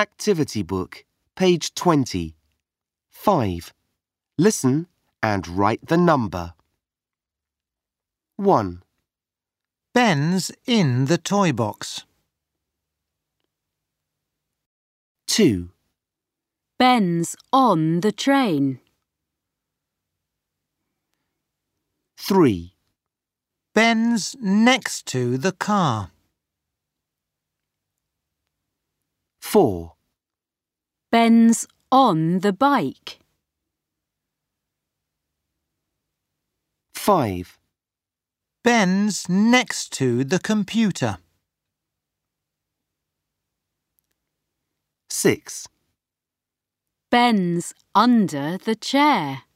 Activity book, page 20. 5. Listen and write the number. 1, Ben's in the toy box. 2, Ben's on the train. 3, Ben's next to the car. 4, Ben's on the bike. 5, Ben's next to the computer. 6. Ben's under the chair.